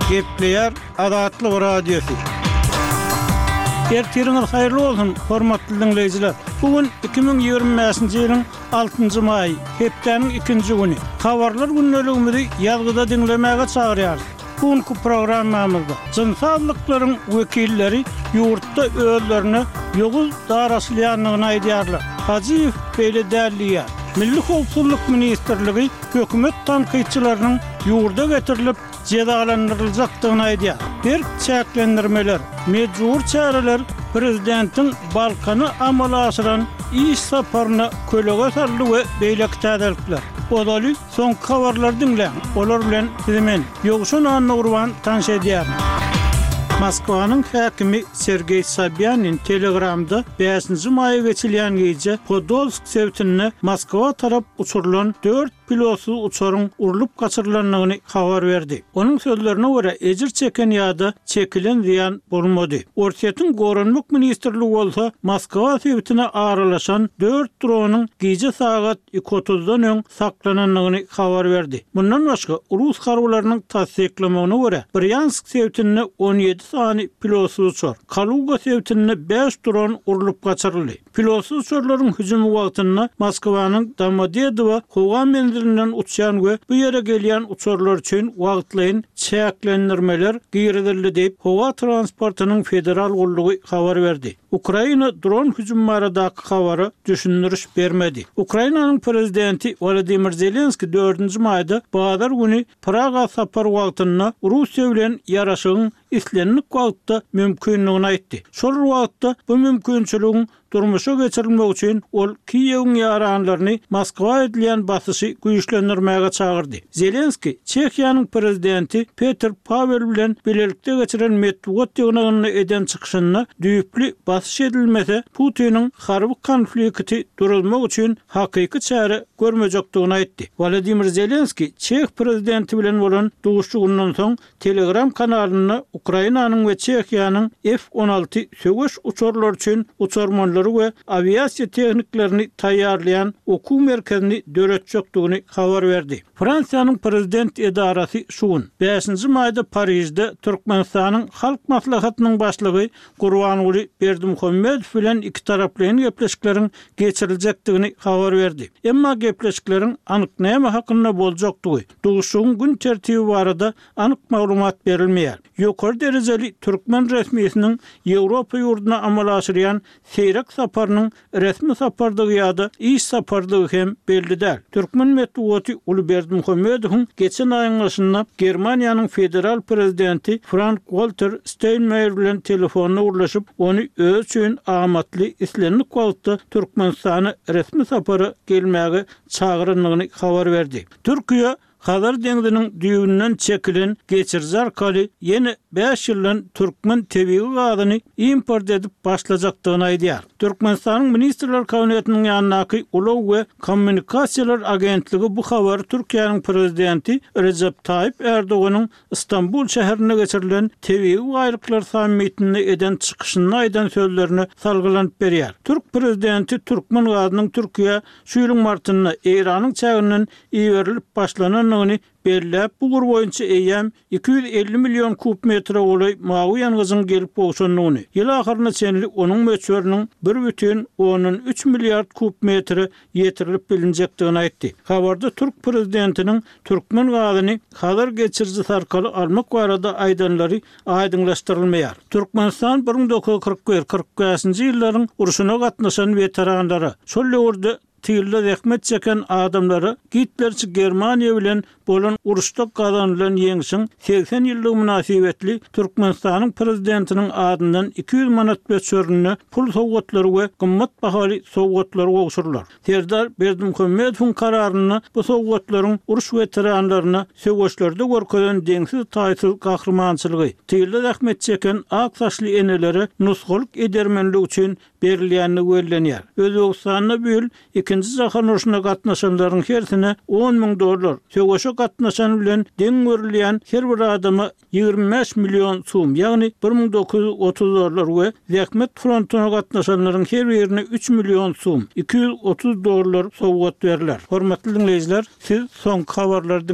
Gepleyer Adatlyk Radiosu. Ertiriniz hayırlı olsun, hormatly dinleyijiler. Bugün 2025-nji ýylyň 6-njy maý, hepdeniň 2-nji güni. Habarlar günneligimizi ýazgyda dinlemäge çagyrýar. Bugünkü programmamyzda jynsallyklaryň wekilleri ýurtda özlerini ýoguz daraşlaýanlygyny aýdýarlar. Hajiýew beýle däldiýär. Milli Howpsuzlyk Ministrligi hökümet tanqidçileriniň ýurda getirilip cezalandyryljakdygyny aýdýar. Bir çäklendirmeler, mejbur çäreler prezidentin Balkany amala aşyran iş saparyna kölege sarly we beýleki täzelikler. Odaly soň habarlar dinleň. Olar bilen sizimen ýoguşan anlagurwan tanış edýär. Moskwanyň häkimi Sergey Sobyanin Telegramda 5-nji maýa geçilýän gece Podolsk sewtine Moskwa tarap uçurulan 4 pilotsuz uçaryň urulup gaçyrylanlygyny habar berdi. Onuň sözlerine görä ejir çeken ýa-da çekilen ziýan bolmady. Ortaýatyň Goranlyk ministrligi bolsa Moskwa sewtine aralaşan 4 dronyň gece saat 2:30-dan öň saklananlygyny habar berdi. Bundan başga Rus harbylarynyň tasdiklamagyna görä Bryansk sewtine 17 sany pilotsuz uçar. Kaluga sewtine 5 dron urulup gaçyryldy. Pilotsuz uçarlaryň hüjümi wagtynda Moskwanyň Domodedowo howa menzilinden uçýan we bu ýere gelýän uçarlar üçin wagtlaýyn çäklendirmeler giýrildi diýip howa transportynyň federal gollugy habar berdi. Ukraina dron hüjümi baradaky habary düşündiriş bermedi. Ukrainanyň prezidenti Volodymyr Zelenski 4-nji maýda bazar güni Praga sapar wagtynda Russiýa bilen ýaraşygyň islenlik wagtda mümkinligini aýtdy. Şol wagtda bu mümkinçiligiň durmuşa geçirilmek üçin ol Kiýewiň ýaranlaryny Moskwa edilýän basyşy güýçlendirmäge çagyrdy. Zelenski Çekiýanyň prezidenti Petr Pavel bilen bilelikde geçiren medeniýet ýygnagyny eden çykyşyna düýpli basyş edilmese Putiniň harby konflikti durulmak üçin hakyky çäre görmejekdigini aýtdy. Volodymyr Zelenski Çek prezidenti bilen bolan duguşýagyndan soň Telegram kanalyny Ukrainanyň we Çekiýanyň F-16 söwüş uçarlar üçin uçarmanlary we aviasiýa tehniklerini taýýarlayan okuw merkezini döretjekdigini habar berdi. Fransiýanyň prezident edarasy şugun 5-nji maýda Parisde Türkmenistanyň halk maslahatynyň başlygy Gurbanuly Berdimuhammedow bilen iki taraplyň gepleşikleriň geçiriljekdigini habar berdi. Emma gepleşikleriň anyk näme hakynda boljakdygy, duguşygyň gün tertibi barada anyk maglumat berilmeýär. Ýokary derejeli türkmen resmiýetiniň Ýewropa ýurduna amala aşyrýan seýrek saparynyň resmi sapardygy ýa-da iş sapardygy hem belli däl. Türkmen medeniýeti Uly Berdimuhammedowyň geçen aýyň başynda Germaniýanyň federal prezidenti Frank-Walter Steinmeier bilen telefonna urlaşyp onu öz üçin amatly islenlik wagtda Türkmenistana resmi sapary gelmäge çagyranyny habar berdi. Türkiýe Hazar deňdiniň düýbünden çekilen geçirji arkaly ýene 5 ýyldan türkmen tebii gazyny import edip başlajakdygyny aýdýar. Türkmenistanyň ministrler kabinetiniň ýanynaky Ulow we Kommunikasiýalar agentligi bu habary Türkiýanyň prezidenti Recep Tayyip Erdoganyň Istanbul şäherine geçirilen tebii gaýryklar sammitinde eden çykyşyny aýdan sözlerini salgylanyp berýär. Türk prezidenti türkmen gazynyň Türkiýe şu ýylyň martynda Iranyň çägininden iýerilip başlanan belläp bu gur boýunça eýem 250 milyon kub metre goly mawy ýangyzyň gelip bolşanlygyny. Ýyl ahyryna çenli onuň möçberiniň 1,3 milyard kub metre ýetirilip bilinjekdigini aýtdy. Habarda Türk prezidentiniň türkmen gazyny hazır geçirji sarkaly almak barada aýdanlary aýdynlaşdyrylmaýar. Türkmenistan 1941-45-nji ýyllaryň uruşuna gatnaşan veteranlary şol ýerde tiyilla zähmet çeken adamları Hitlerçi Germaniýa bilen bolan uruşda gazanylan ýeňişiň 80 ýyllyk münasibetli Türkmenistanyň prezidentiniň adyndan 200 manat beçörüne pul sowgatlary we gymmat bahaly sowgatlary gowşurlar. Serdar Berdimuhammedowyň kararyny bu sowgatlaryň uruş veteranlaryna söwüşlerde görkezden deňsiz taýsyz gahrmançylygy, tiyilla zähmet çeken ak saçly enelere nusgalyk edermenlik üçin berilýänini wellenýär. Özbegistanyna bu ýyl ikinji jahan uruşuna gatnaşanlaryň hersine $10.000, söwüşe gatnaşan bilen deň görilýän her bir adama 25 milyon soum, ýagny $1930 we zähmet frontuna gatnaşanlaryň her birine 3 milyon soum, $230 sowgat berilýär. Hormatly dinleýijiler, siz soňky habarlardan